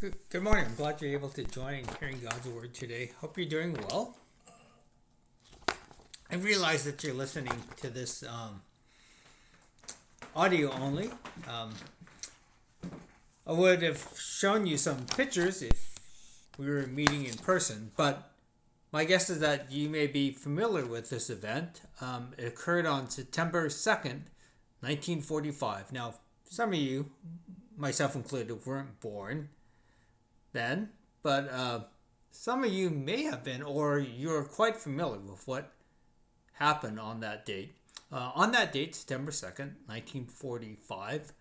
Good morning. I'm glad you're able to join and hearing God's word today. Hope you're doing well. I realize that you're listening to this audio only. I would have shown you some pictures if we were meeting in person, but my guess is that you may be familiar with this event. It occurred on September 2nd, 1945. Now, some of you, myself included, weren't born then, but some of you may have been, or you're quite familiar with what happened on that date. On that date, September 2nd, 1945,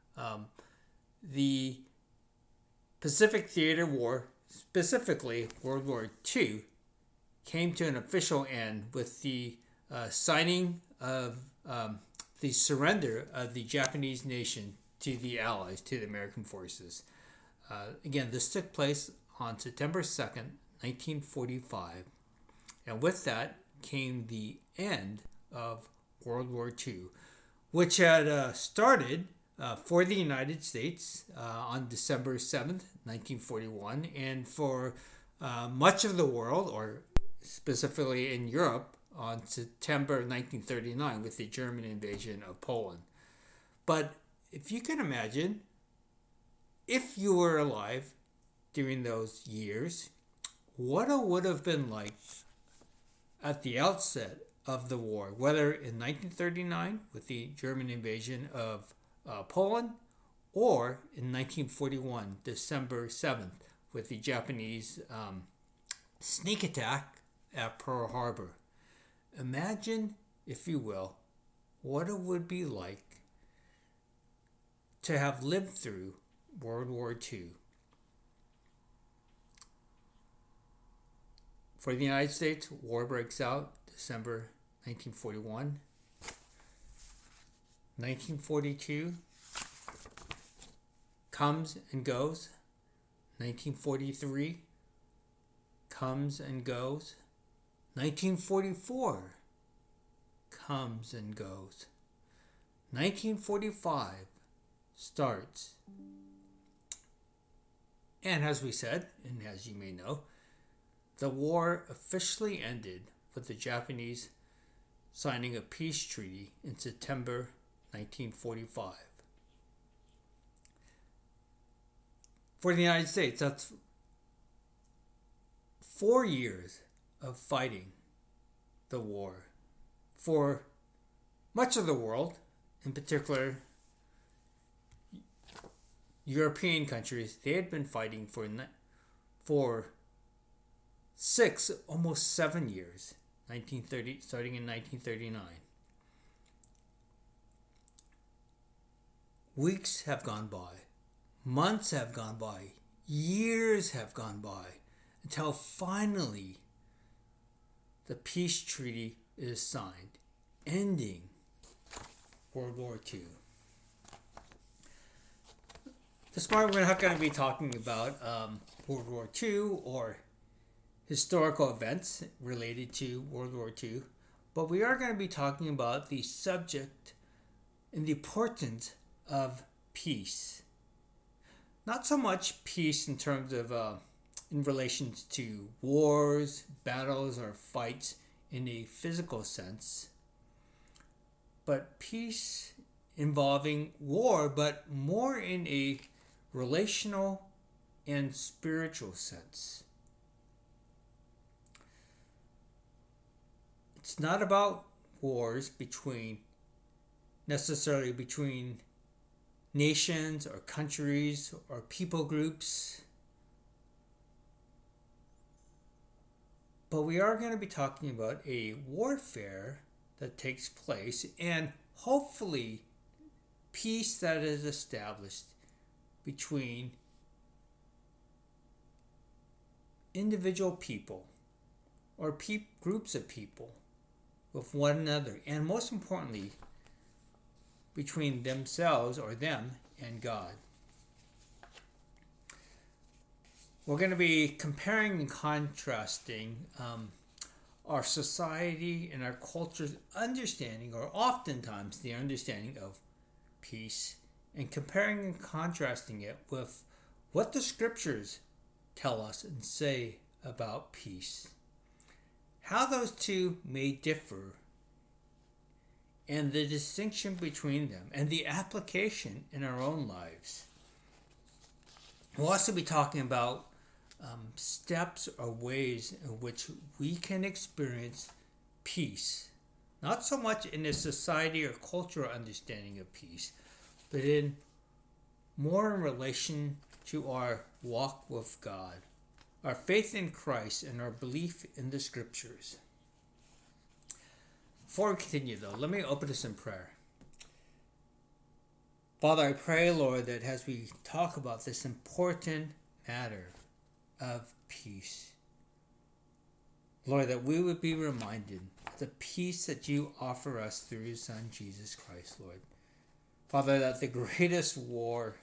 the Pacific Theater War, specifically World War II, came to an official end with the signing of the surrender of the Japanese nation to the Allies, to the American forces. Again, this took place on September 2nd, 1945. And with that came the end of World War II, which had started for the United States on December 7th, 1941, and for much of the world, or specifically in Europe, on September 1939 with the German invasion of Poland. But if you can imagine, if you were alive during those years, what it would have been like at the outset of the war, whether in 1939 with the German invasion of Poland, or in 1941, December 7th, with the Japanese sneak attack at Pearl Harbor. Imagine, if you will, what it would be like to have lived through World War II. For the United States, war breaks out December 1941. 1942 comes and goes. 1943 comes and goes. 1944 comes and goes. 1945 starts. And as we said, and as you may know, the war officially ended with the Japanese signing a peace treaty in September 1945. For the United States, that's 4 years of fighting the war. For much of the world, in particular European countries, they had been fighting for 6, almost 7 years, starting in 1939. Weeks have gone by, months have gone by, years have gone by, until finally the peace treaty is signed, ending World War II. This morning we're not going to be talking about World War II or historical events related to World War II, but we are going to be talking about the subject and the importance of peace. Not so much peace in terms of in relation to wars, battles, or fights in a physical sense, but peace involving war, but more in a relational and spiritual sense. It's not about wars necessarily between nations or countries or people groups, but we are going to be talking about a warfare that takes place, and hopefully peace that is established between individual people or groups of people with one another, and most importantly, between themselves or them and God. We're going to be comparing and contrasting our society and our culture's understanding, or oftentimes the understanding of peace, and comparing and contrasting it with what the scriptures tell us and say about peace, how those two may differ, and the distinction between them, and the application in our own lives. We'll also be talking about steps or ways in which we can experience peace, not so much in a society or cultural understanding of peace, but more in relation to our walk with God, our faith in Christ, and our belief in the scriptures. Before we continue, though, let me open this in prayer. Father, I pray, Lord, that as we talk about this important matter of peace, Lord, that we would be reminded of the peace that you offer us through your Son, Jesus Christ, Lord. Father, that the greatest war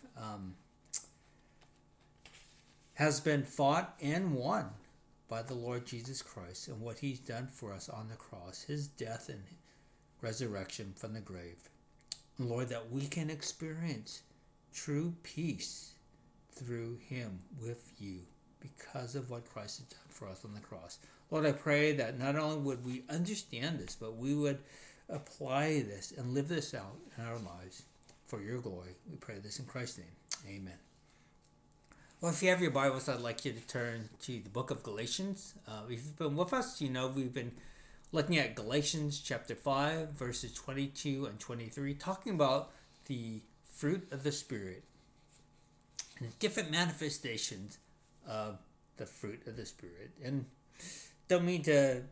has been fought and won by the Lord Jesus Christ and what he's done for us on the cross, his death and resurrection from the grave. Lord, that we can experience true peace through him with you because of what Christ has done for us on the cross. Lord, I pray that not only would we understand this, but we would apply this and live this out in our lives for your glory. We pray this in Christ's name. Amen. Well, if you have your Bibles, I'd like you to turn to the book of Galatians. If you've been with us, you know we've been looking at Galatians chapter 5, verses 22 and 23, talking about the fruit of the Spirit and different manifestations of the fruit of the Spirit. And don't mean to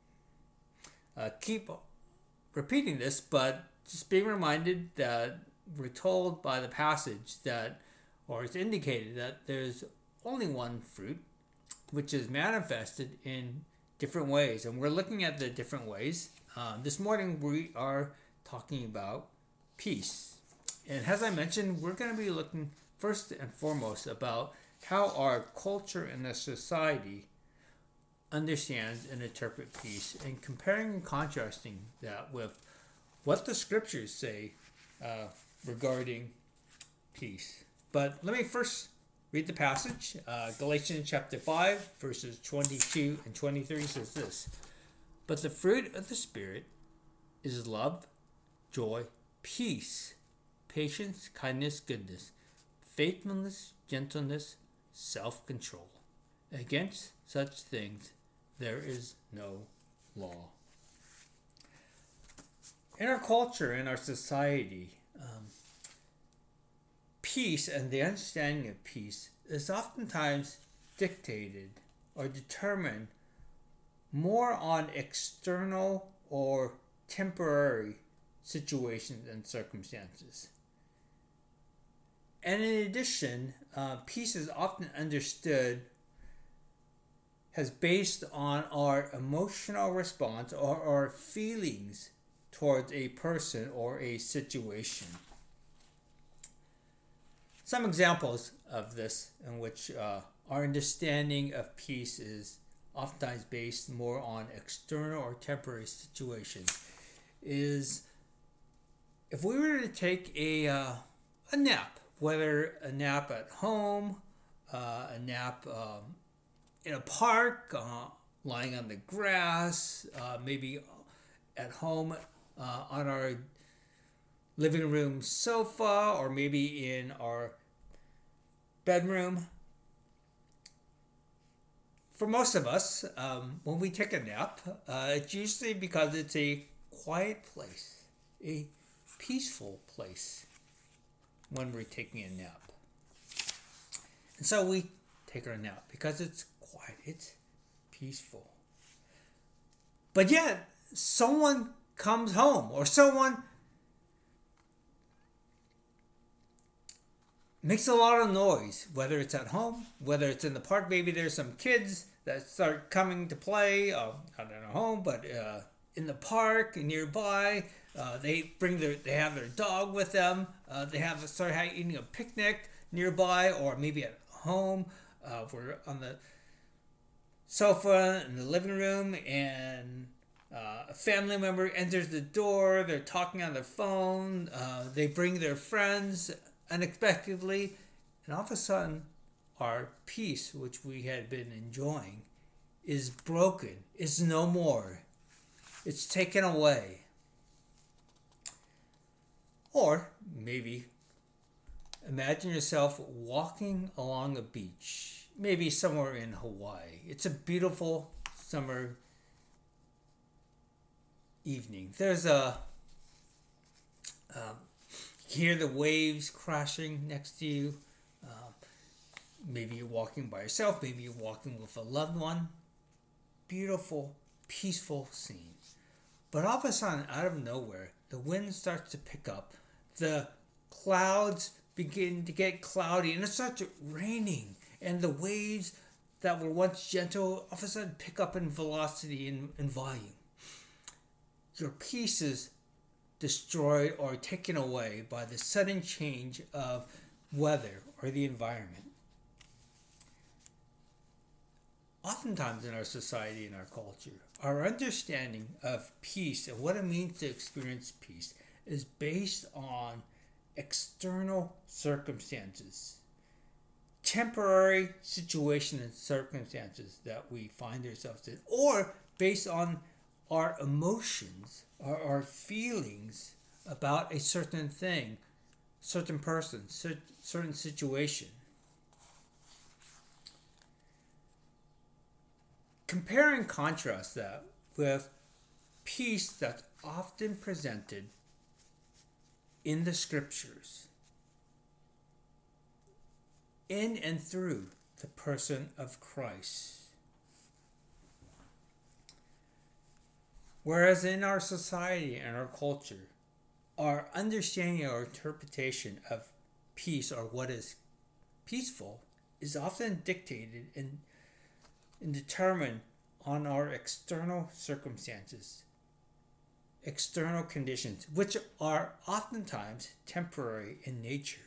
keep repeating this, but just being reminded that we're told by the passage that, or it's indicated that there's only one fruit, which is manifested in different ways. And we're looking at the different ways. This morning we are talking about peace. And as I mentioned, we're going to be looking first and foremost about how our culture and the society understands and interpret peace, and comparing and contrasting that with what the scriptures say regarding peace. But let me first read the passage. Galatians chapter 5, verses 22 and 23 says this: "But the fruit of the Spirit is love, joy, peace, patience, kindness, goodness, faithfulness, gentleness, self-control. Against such things there is no law." In our culture, in our society, peace and the understanding of peace is oftentimes dictated or determined more on external or temporary situations and circumstances. And in addition, peace is often understood as based on our emotional response or our feelings towards a person or a situation. Some examples of this in which our understanding of peace is oftentimes based more on external or temporary situations is if we were to take a nap, whether a nap at home, a nap in a park, lying on the grass, maybe at home on our living room sofa, or maybe in our bedroom. For most of us, when we take a nap, it's usually because it's a quiet place, a peaceful place when we're taking a nap. And so we take our nap because it's quiet, it's peaceful. But yet, someone comes home, or someone makes a lot of noise, whether it's at home, whether it's in the park. Maybe there's some kids that start coming to play, not in a home, but in the park nearby. They have their dog with them. They start eating a picnic nearby, or maybe at home. We're on the sofa in the living room, and a family member enters the door. They're talking on their phone. They bring their friends unexpectedly, and all of a sudden our peace, which we had been enjoying, is broken, is no more. It's taken away. Or maybe imagine yourself walking along a beach, maybe somewhere in Hawaii. It's a beautiful summer evening. There's you hear the waves crashing next to you. Maybe you're walking by yourself, maybe you're walking with a loved one. Beautiful, peaceful scene. But all of a sudden, out of nowhere, the wind starts to pick up. The clouds begin to get cloudy and it starts raining. And the waves that were once gentle all of a sudden pick up in velocity and volume. Your peace is destroyed or taken away by the sudden change of weather or the environment. Oftentimes in our society and our culture, our understanding of peace and what it means to experience peace is based on external circumstances, temporary situation and circumstances that we find ourselves in, or based on our emotions or our feelings about a certain thing, certain person, certain situation. Compare and contrast that with peace that's often presented in the scriptures, in and through the person of Christ. Whereas in our society and our culture, our understanding or interpretation of peace or what is peaceful is often dictated and determined on our external circumstances, external conditions, which are oftentimes temporary in nature.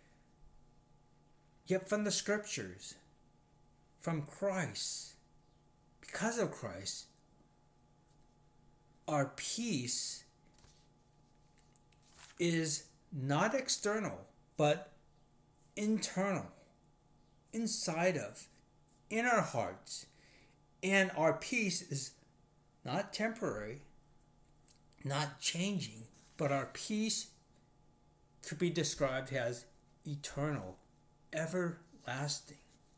Yet from the scriptures, from Christ, because of Christ, our peace is not external, but internal, inside of, in our hearts. And our peace is not temporary, not changing, but our peace could be described as eternal, everlasting.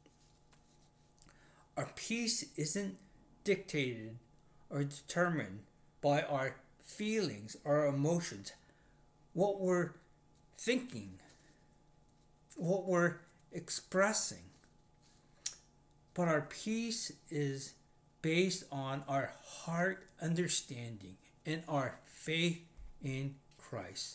Our peace isn't dictated or determined by our feelings, our emotions, what we're thinking, what we're expressing. But our peace is based on our heart understanding and our faith in Christ.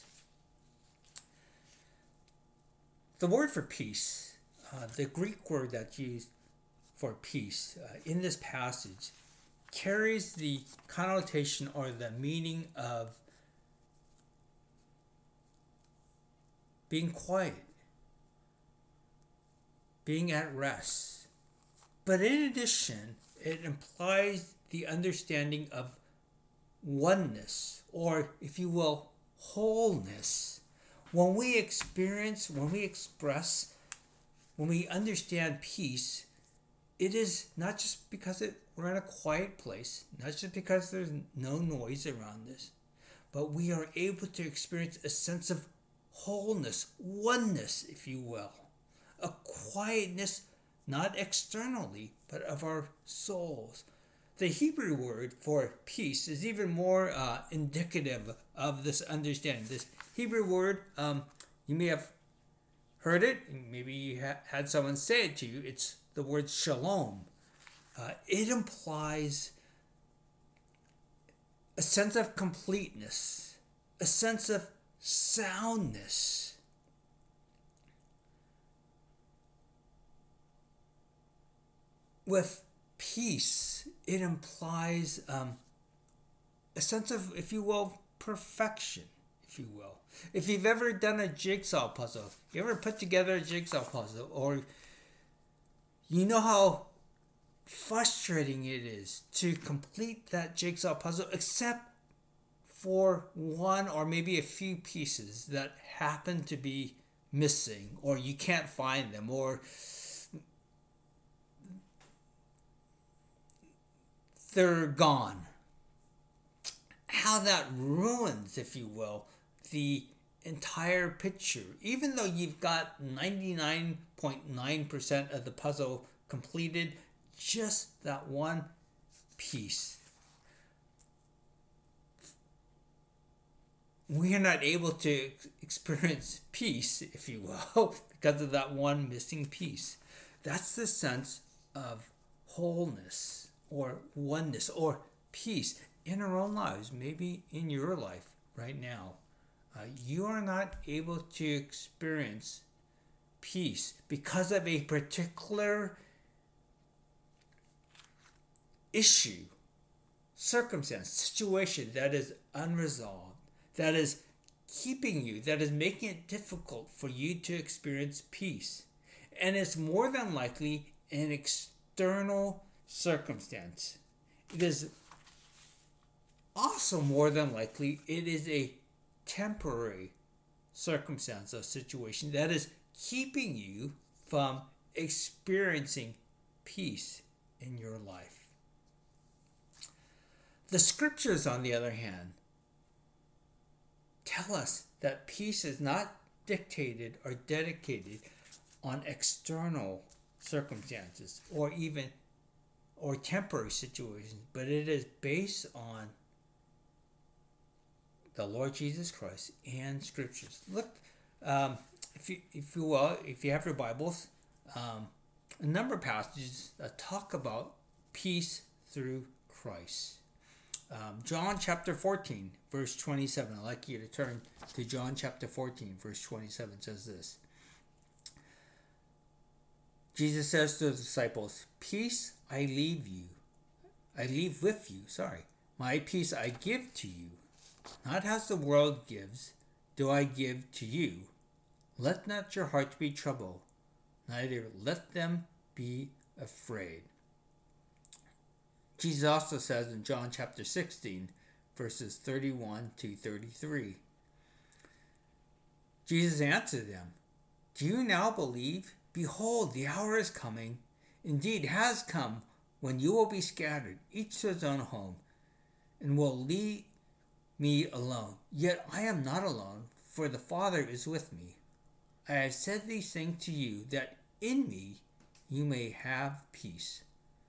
The word for peace, the Greek word that's used for peace in this passage, carries the connotation or the meaning of being quiet, being at rest. But in addition, it implies the understanding of oneness, or if you will, wholeness. When we experience, when we express, when we understand peace, it is not just because we're in a quiet place, not just because there's no noise around us, but we are able to experience a sense of wholeness, oneness, if you will. A quietness, not externally, but of our souls. The Hebrew word for peace is even more indicative of this understanding. This Hebrew word, you may have heard it, maybe you had someone say it to you. It's the word shalom. It implies a sense of completeness, a sense of soundness. With peace, it implies a sense of, if you will, perfection, if you will. If you've ever done a jigsaw puzzle, you ever put together a jigsaw puzzle, or you know how frustrating it is to complete that jigsaw puzzle, except for one or maybe a few pieces that happen to be missing, or you can't find them, or they're gone, how that ruins, if you will, the entire picture. Even though you've got 99.9% of the puzzle completed, just that one piece, we are not able to experience peace, if you will, because of that one missing piece. That's the sense of wholeness or oneness or peace in our own lives, maybe in your life right now. You are not able to experience peace because of a particular issue, circumstance, situation that is unresolved, that is keeping you, that is making it difficult for you to experience peace. And it's more than likely an external circumstance. It is also more than likely it is a temporary circumstance or situation that is keeping you from experiencing peace in your life. The scriptures, on the other hand, tell us that peace is not dictated or dedicated on external circumstances or temporary situations, but it is based on the Lord Jesus Christ and scriptures. Look, if you have your Bibles, a number of passages that talk about peace through Christ. John chapter 14, verse 27. I'd like you to turn to John chapter 14, verse 27. It says this. Jesus says to the disciples, "Peace I leave with you. My peace I give to you. Not as the world gives, do I give to you. Let not your hearts be troubled, neither let them be afraid." Jesus also says in John chapter 16, verses 31 to 33. Jesus answered them, "Do you now believe? Behold, the hour is coming, indeed has come, when you will be scattered, each to his own home, and will leave me alone. Yet I am not alone, for the Father is with me. I have said these things to you, that in me you may have peace.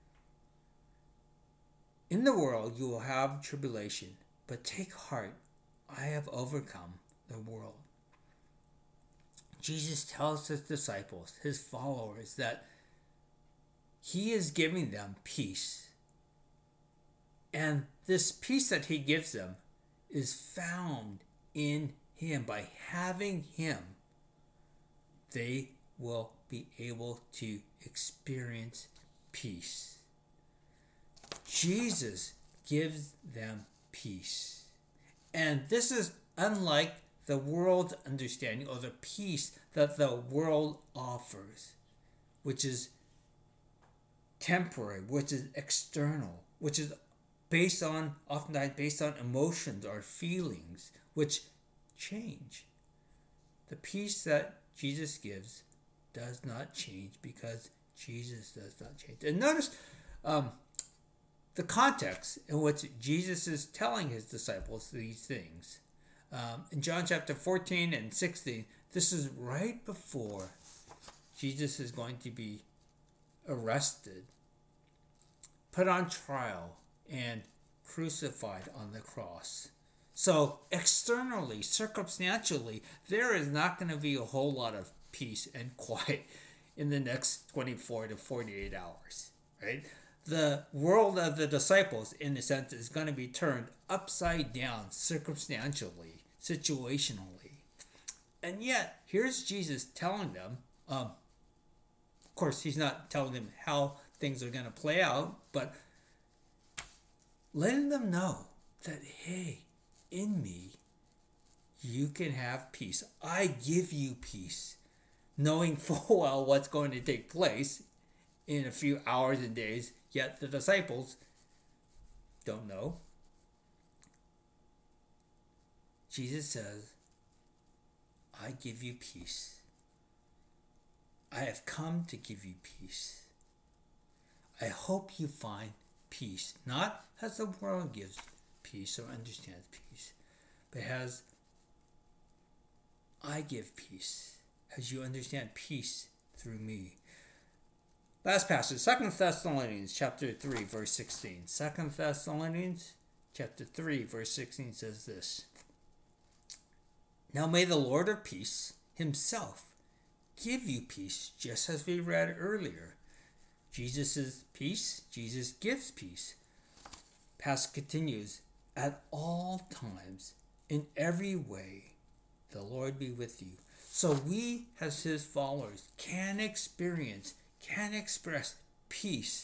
In the world you will have tribulation, but take heart, I have overcome the world." Jesus tells his disciples, his followers, that he is giving them peace. And this peace that he gives them is found in him. By having him, they will be able to experience peace. Jesus gives them peace. And this is unlike the world's understanding or the peace that the world offers, which is temporary, which is external, which is oftentimes based on emotions or feelings, which change. The peace that Jesus gives does not change because Jesus does not change. And notice the context in which Jesus is telling his disciples these things. In John chapter 14 and 16, this is right before Jesus is going to be arrested, put on trial, and crucified on the cross. So externally, circumstantially, there is not going to be a whole lot of peace and quiet in the next 24 to 48 hours, right? The world of the disciples, in a sense, is going to be turned upside down circumstantially, situationally. And yet, here's Jesus telling them, of course, he's not telling them how things are going to play out, but letting them know that, hey, in me, you can have peace. I give you peace, knowing full well what's going to take place in a few hours and days, yet the disciples don't know. Jesus says, I give you peace. I have come to give you peace. I hope you find peace, not as the world gives peace or understands peace, but as I give peace, as you understand peace through me. Last passage, 2 Thessalonians chapter 3, verse 16. 2 Thessalonians chapter 3, verse 16 says this. Now may the Lord of peace himself give you peace, just as we read earlier. Jesus is peace. Jesus gives peace. Passage continues, at all times, in every way, the Lord be with you. So we, as his followers, can express peace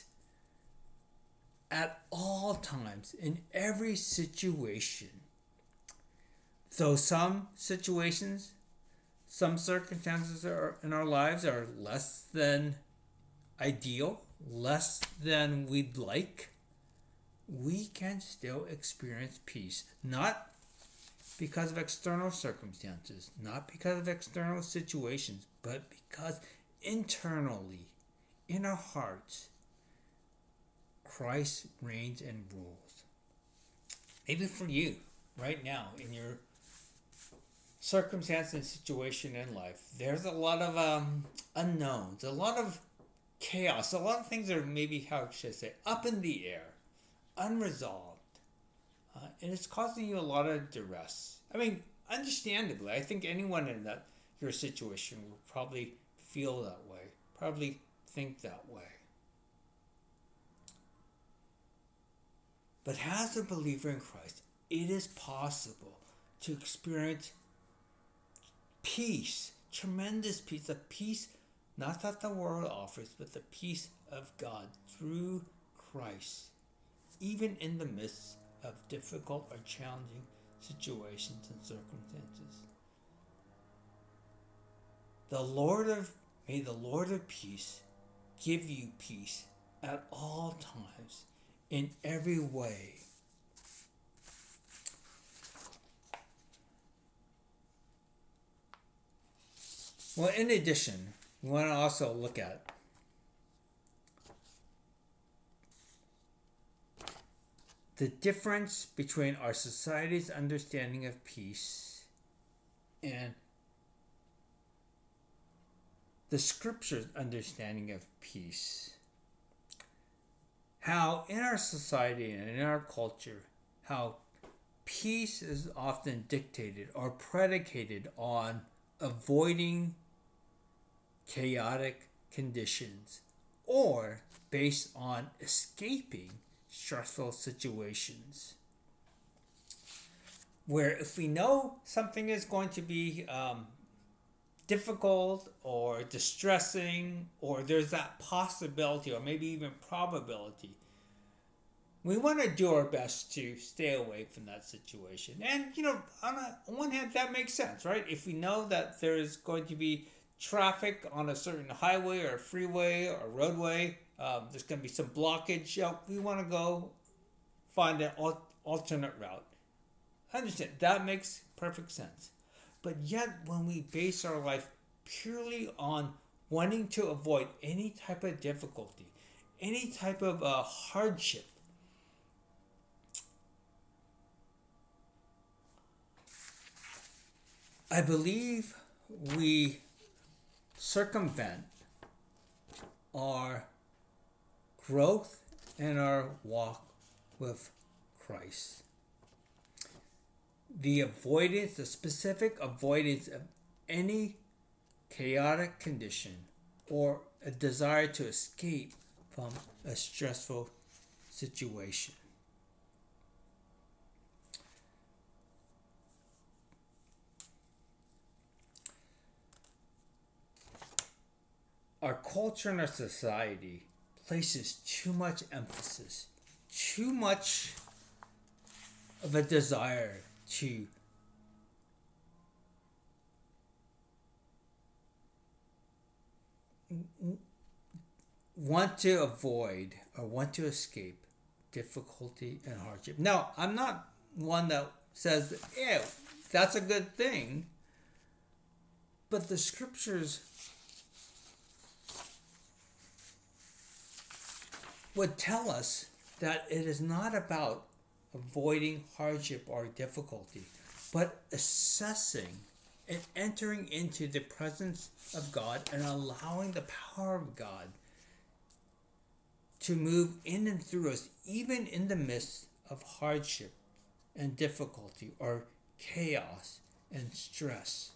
at all times, in every situation. Though some situations, some circumstances in our lives are less than ideal, less than we'd like, we can still experience peace. Not because of external circumstances, not because of external situations, but because internally, in our hearts, Christ reigns and rules. Maybe for you, right now, in your circumstance and situation in life, there's a lot of unknowns, a lot of chaos, a lot of things that are maybe, how should I say, up in the air, unresolved. And it's causing you a lot of duress. I mean, understandably, I think anyone in your situation will probably feel that way, probably think that way. But as a believer in Christ, it is possible to experience peace, tremendous peace, a peace not that the world offers, but the peace of God through Christ, even in the midst of difficult or challenging situations and circumstances. May the Lord of peace give you peace at all times, in every way. Well, in addition, we want to also look at the difference between our society's understanding of peace and the scripture's understanding of peace. How in our society and in our culture, how peace is often dictated or predicated on avoiding chaotic conditions or based on escaping stressful situations. Where if we know something is going to be difficult or distressing, or there's that possibility or maybe even probability, we want to do our best to stay away from that situation. And, on one hand, that makes sense, right? If we know that there's going to be traffic on a certain highway or freeway or roadway, there's going to be some blockage, we want to go find an alternate route. I understand, that makes perfect sense. But yet, when we base our life purely on wanting to avoid any type of difficulty, any type of hardship, I believe we circumvent our growth and our walk with Christ. The specific avoidance of any chaotic condition or a desire to escape from a stressful situation. Our culture and our society places too much emphasis, too much of a desire to want to avoid or want to escape difficulty and hardship. Now, I'm not one that says, yeah, that's a good thing, but the scriptures would tell us that it is not about avoiding hardship or difficulty, but assessing and entering into the presence of God and allowing the power of God to move in and through us, even in the midst of hardship and difficulty or chaos and stress.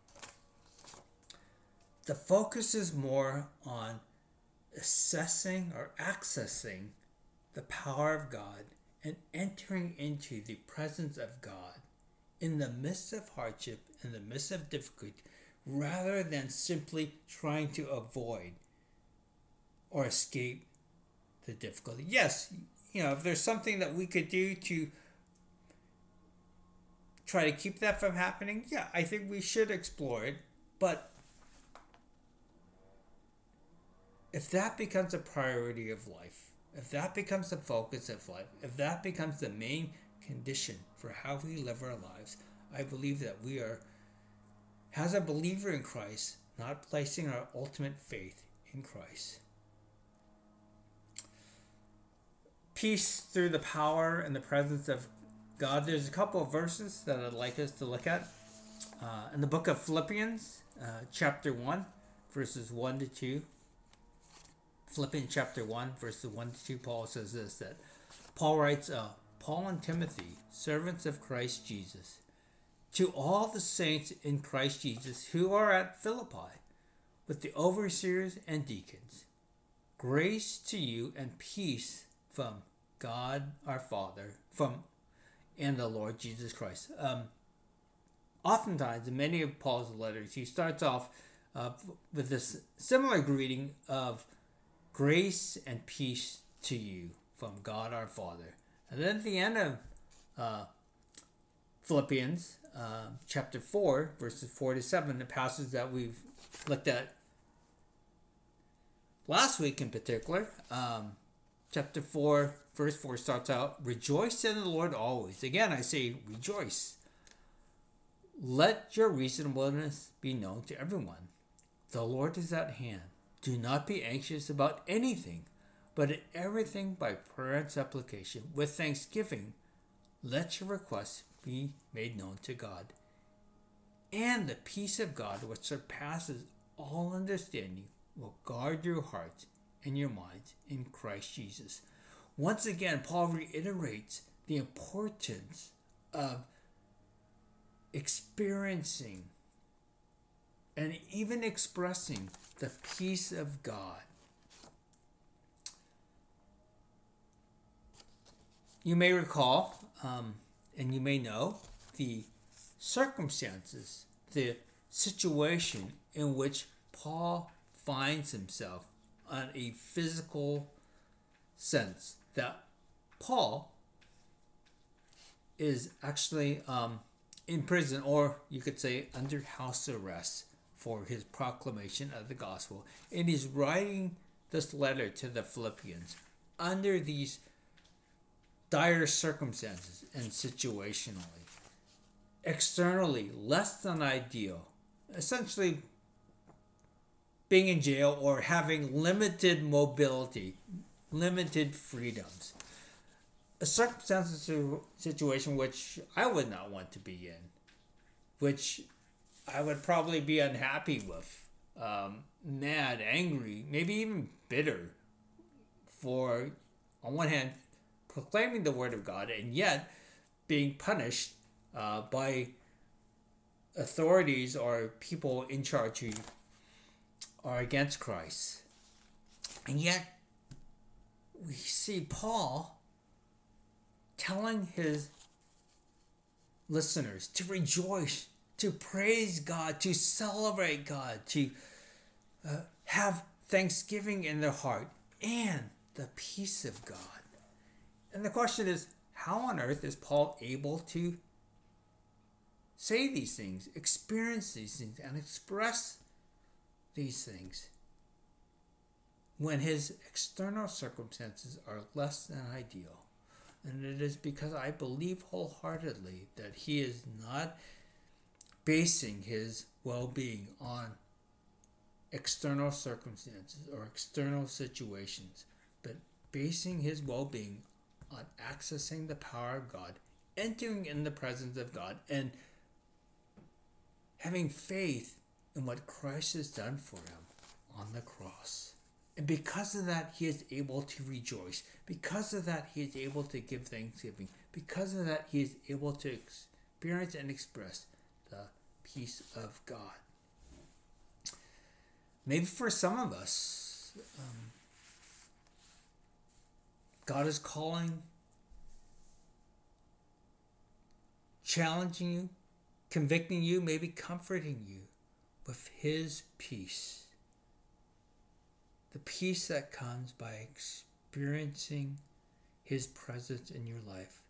The focus is more on assessing or accessing the power of God and entering into the presence of God in the midst of hardship, in the midst of difficulty, rather than simply trying to avoid or escape the difficulty. Yes, if there's something that we could do to try to keep that from happening, yeah, I think we should explore it. But if that becomes a priority of life, if that becomes the focus of life, if that becomes the main condition for how we live our lives, I believe that we are, as a believer in Christ, not placing our ultimate faith in Christ. Peace through the power and the presence of God. There's a couple of verses that I'd like us to look at. In the book of Philippians, chapter 1, verses 1 to 2. Philippians chapter 1, verses 1 to 2, Paul says this, that Paul writes, Paul and Timothy, servants of Christ Jesus, to all the saints in Christ Jesus who are at Philippi, with the overseers and deacons, grace to you and peace from God our Father, and the Lord Jesus Christ. Oftentimes, in many of Paul's letters, he starts off with this similar greeting of grace and peace to you from God our Father. And then at the end of Philippians chapter 4, verses 4 to 7, the passage that we've looked at last week in particular, chapter 4, verse 4 starts out, rejoice in the Lord always. Again, I say rejoice. Let your reasonableness be known to everyone. The Lord is at hand. Do not be anxious about anything, but in everything by prayer and supplication, with thanksgiving, let your requests be made known to God. And the peace of God, which surpasses all understanding, will guard your hearts and your minds in Christ Jesus. Once again, Paul reiterates the importance of experiencing and even expressing the peace of God. You may recall, and you may know, the circumstances, the situation in which Paul finds himself on a physical sense. That Paul is actually in prison, or you could say under house arrest, for his proclamation of the gospel. And he's writing this letter to the Philippians under these dire circumstances and situationally. Externally, less than ideal. Essentially, being in jail or having limited mobility, limited freedoms. A circumstantial situation which I would not want to be in, which I would probably be unhappy with, mad, angry, maybe even bitter for, on one hand, proclaiming the word of God and yet being punished by authorities or people in charge who are against Christ. And yet, we see Paul telling his listeners to rejoice, to praise God, to celebrate God, to have thanksgiving in their heart and the peace of God. And the question is, how on earth is Paul able to say these things, experience these things, and express these things when his external circumstances are less than ideal? And it is because I believe wholeheartedly that he is not basing his well-being on external circumstances or external situations, but basing his well-being on accessing the power of God, entering in the presence of God, and having faith in what Christ has done for him on the cross. And because of that, he is able to rejoice. Because of that, he is able to give thanksgiving. Because of that, he is able to experience and express the peace of God. Maybe for some of us, God is calling, challenging you, convicting you, maybe comforting you with his peace. The peace that comes by experiencing his presence in your life.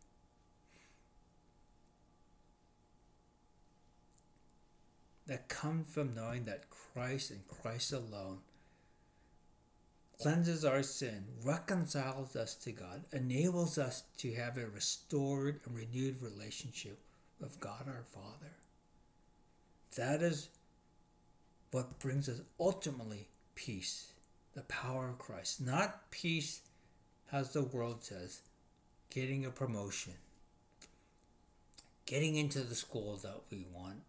That comes from knowing that Christ and Christ alone cleanses our sin, reconciles us to God, enables us to have a restored and renewed relationship with God our Father. That is what brings us ultimately peace, the power of Christ. Not peace, as the world says, getting a promotion, getting into the school that we want,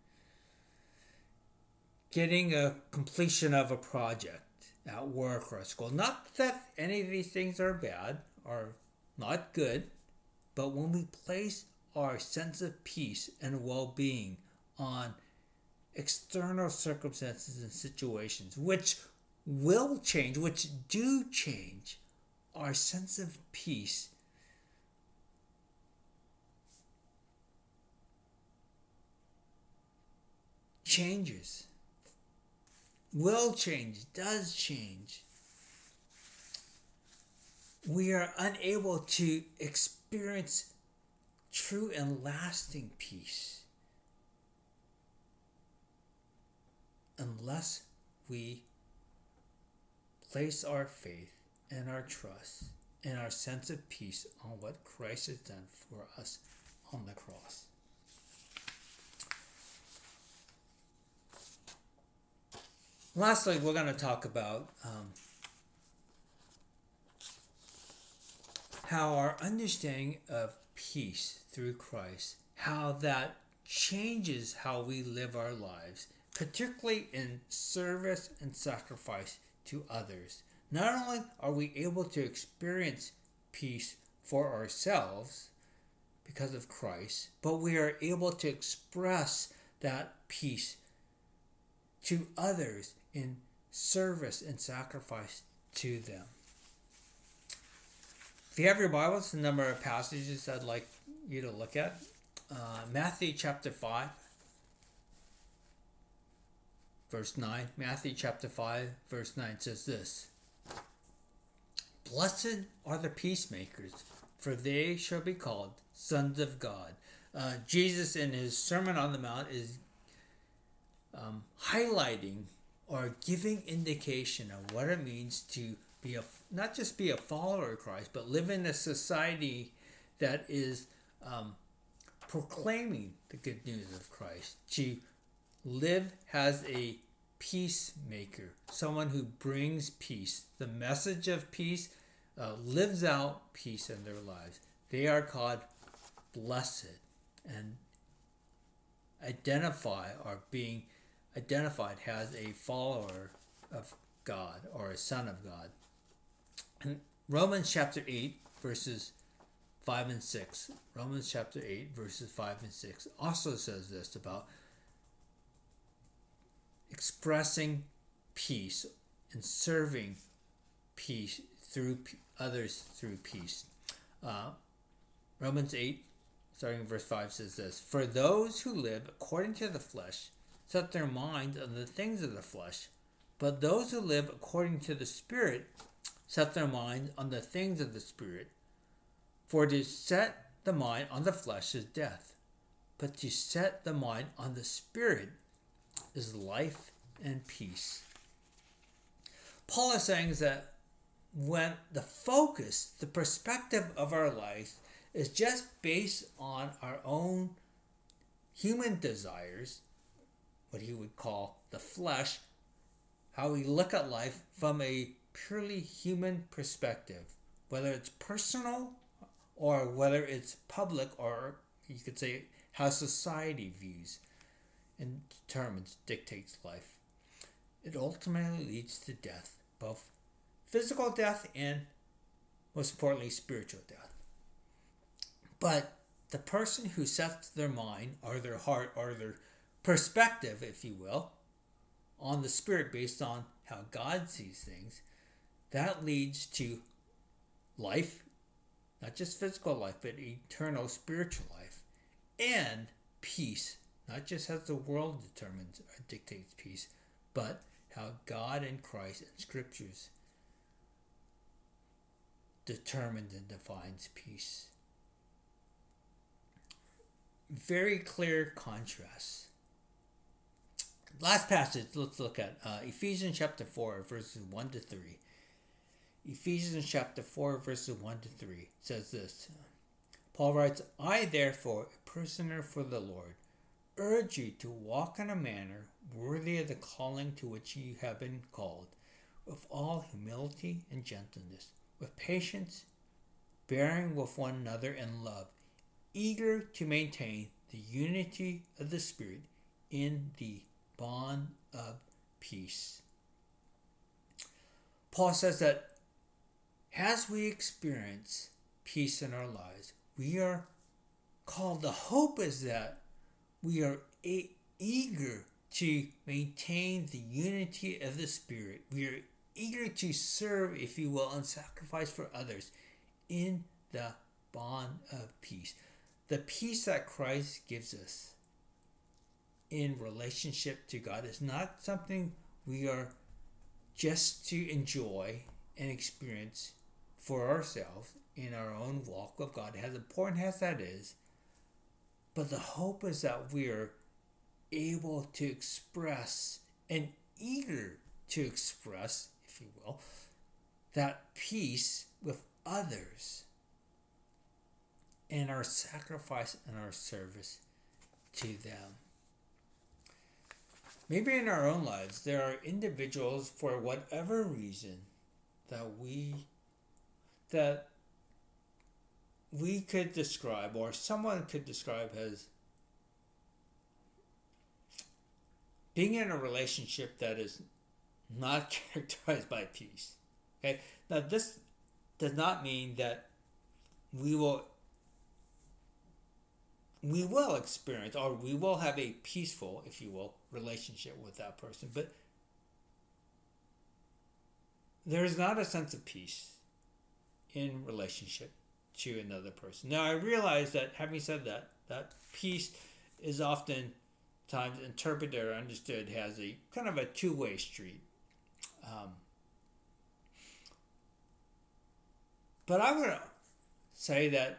getting a completion of a project at work or at school. Not that any of these things are bad or not good, but when we place our sense of peace and well-being on external circumstances and situations, which will change, which do change, our sense of peace changes. Will change, does change. We are unable to experience true and lasting peace unless we place our faith and our trust and our sense of peace on what Christ has done for us on the cross. Lastly, we're going to talk about how our understanding of peace through Christ, how that changes how we live our lives, particularly in service and sacrifice to others. Not only are we able to experience peace for ourselves because of Christ, but we are able to express that peace to others in service and sacrifice to them. If you have your Bibles, the number of passages I'd like you to look at. Matthew chapter 5, verse 9. Matthew chapter 5, verse 9 says this: Blessed are the peacemakers, for they shall be called sons of God. Jesus in his Sermon on the Mount is highlighting or giving indication of what it means to be not just be a follower of Christ, but live in a society that is proclaiming the good news of Christ. To live as a peacemaker, someone who brings peace, the message of peace, lives out peace in their lives. They are called blessed and identify or being identified as a follower of God or a son of God. In Romans chapter 8 verses 5 and 6, Romans chapter 8 verses 5 and 6 also says this about expressing peace and serving peace through others through peace. Romans 8 starting in verse 5 says this: For those who live according to the flesh set their minds on the things of the flesh, but those who live according to the Spirit set their minds on the things of the Spirit. For to set the mind on the flesh is death, but to set the mind on the Spirit is life and peace. Paul is saying that when the focus, the perspective of our life is just based on our own human desires, what he would call the flesh, how we look at life from a purely human perspective, whether it's personal or whether it's public, or you could say how society views and determines, dictates life. It ultimately leads to death, both physical death and, most importantly, spiritual death. But the person who sets their mind or their heart or their perspective, if you will, on the spirit based on how God sees things, that leads to life, not just physical life, but eternal spiritual life, and peace, not just as the world determines or dictates peace, but how God and Christ and Scriptures determines and defines peace. Very clear contrast. Last passage, let's look at Ephesians chapter 4, verses 1 to 3. Ephesians chapter 4, verses 1 to 3 says this. Paul writes, I therefore, a prisoner for the Lord, urge you to walk in a manner worthy of the calling to which you have been called, with all humility and gentleness, with patience, bearing with one another in love, eager to maintain the unity of the Spirit in the bond of peace. Paul says that as we experience peace in our lives, we are called, the hope is that we are eager to maintain the unity of the Spirit. We are eager to serve, if you will, and sacrifice for others in the bond of peace. The peace that Christ gives us in relationship to God is not something we are just to enjoy and experience for ourselves in our own walk with God, as important as that is. But the hope is that we are able to express and eager to express, if you will, that peace with others in our sacrifice and our service to them. Maybe in our own lives, there are individuals, for whatever reason, that we could describe, or someone could describe as being in a relationship that is not characterized by peace. Okay? Now, this does not mean that we will experience, or we will have a peaceful, if you will, relationship with that person. But there is not a sense of peace in relationship to another person. Now, I realize that, having said that, that peace is often times interpreted or understood as a kind of a two-way street. But I would say that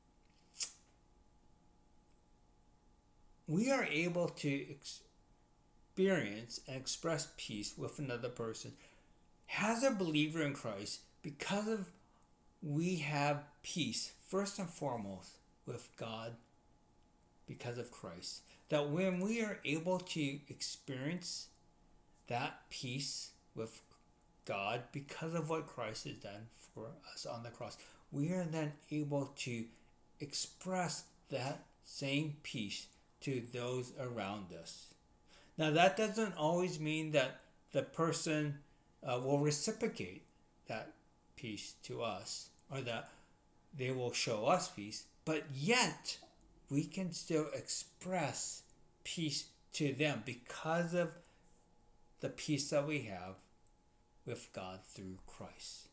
we are able to experience and express peace with another person as a believer in Christ because of we have peace first and foremost with God because of Christ. That when we are able to experience that peace with God because of what Christ has done for us on the cross, we are then able to express that same peace to those around us. Now, that doesn't always mean that the person will reciprocate that peace to us, or that they will show us peace, but yet we can still express peace to them because of the peace that we have with God through Christ.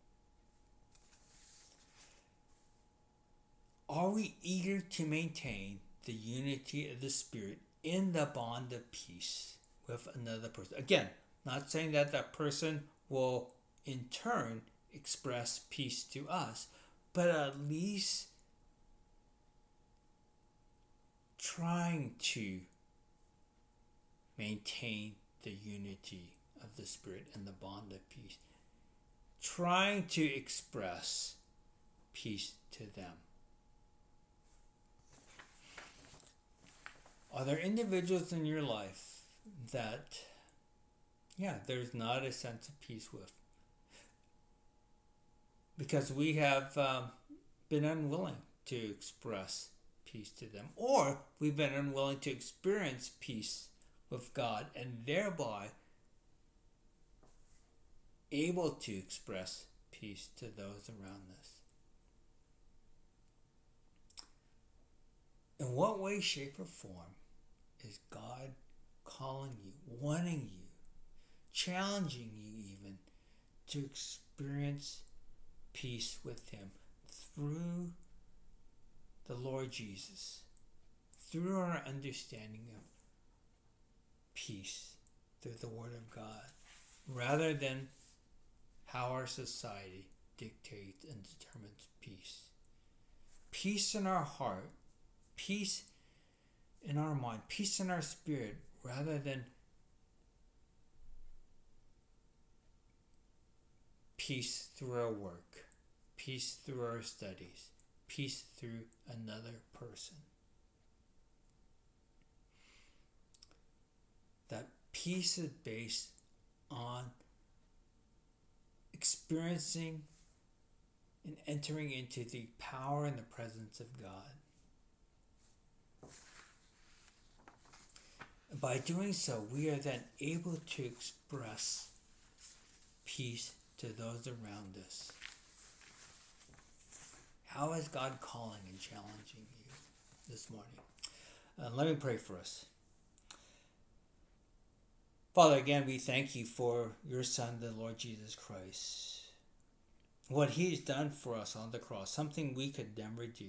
Are we eager to maintain the unity of the Spirit in the bond of peace with another person? Again, not saying that that person will in turn express peace to us, but at least trying to maintain the unity of the Spirit and the bond of peace. Trying to express peace to them. Are there individuals in your life that, there's not a sense of peace with? because we have been unwilling to express peace to them, or we've been unwilling to experience peace with God and thereby able to express peace to those around us. In what way, shape, or form is God calling you, wanting you, challenging you even to experience peace with Him through the Lord Jesus, through our understanding of peace through the Word of God, rather than how our society dictates and determines peace? Peace in our heart, peace in our mind, peace in our spirit, rather than peace through our work, peace through our studies, peace through another person. That peace is based on experiencing and entering into the power and the presence of God. By doing so, we are then able to express peace to those around us. How is God calling and challenging you this morning? Let me pray for us. Father, again, we thank you for your Son, the Lord Jesus Christ. What He's done for us on the cross, something we could never do.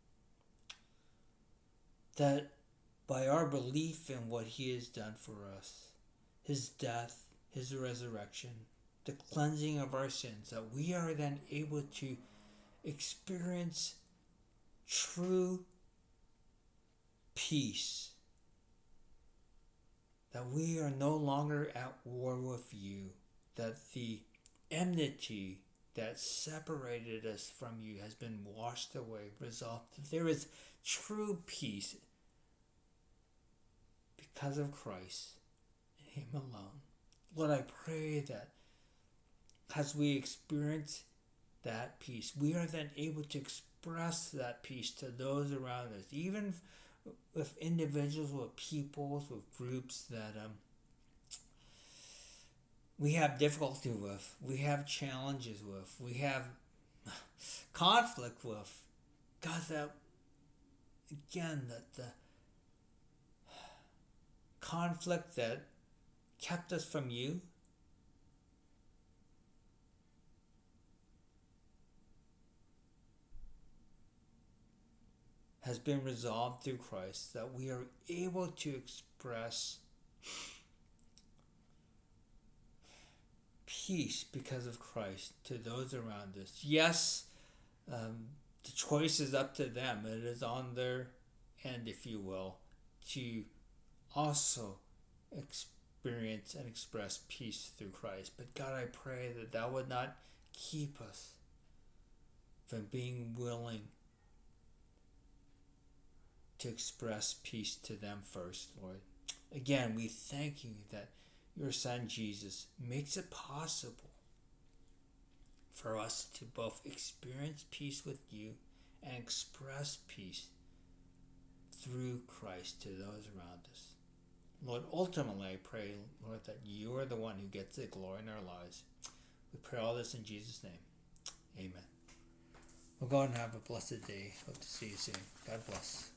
That by our belief in what He has done for us, His death, His resurrection, the cleansing of our sins, that we are then able to experience true peace. That we are no longer at war with you. That the enmity that separated us from you has been washed away, resolved. That there is true peace because of Christ and Him alone. Lord, I pray that as we experience that peace, we are then able to express that peace to those around us, even with individuals, with peoples, with groups that we have difficulty with, we have challenges with, we have conflict with. God, that again, that the conflict that kept us from you, has been resolved through Christ, that we are able to express peace because of Christ to those around us. Yes, the choice is up to them. It is on their end, if you will, to also experience and express peace through Christ. But God, I pray that that would not keep us from being willing to express peace to them first, Lord. Again, we thank you that your Son Jesus makes it possible for us to both experience peace with you and express peace through Christ to those around us. Lord, ultimately I pray, Lord, that you are the one who gets the glory in our lives. We pray all this in Jesus' name. Amen. Well, go and have a blessed day. Hope to see you soon. God bless.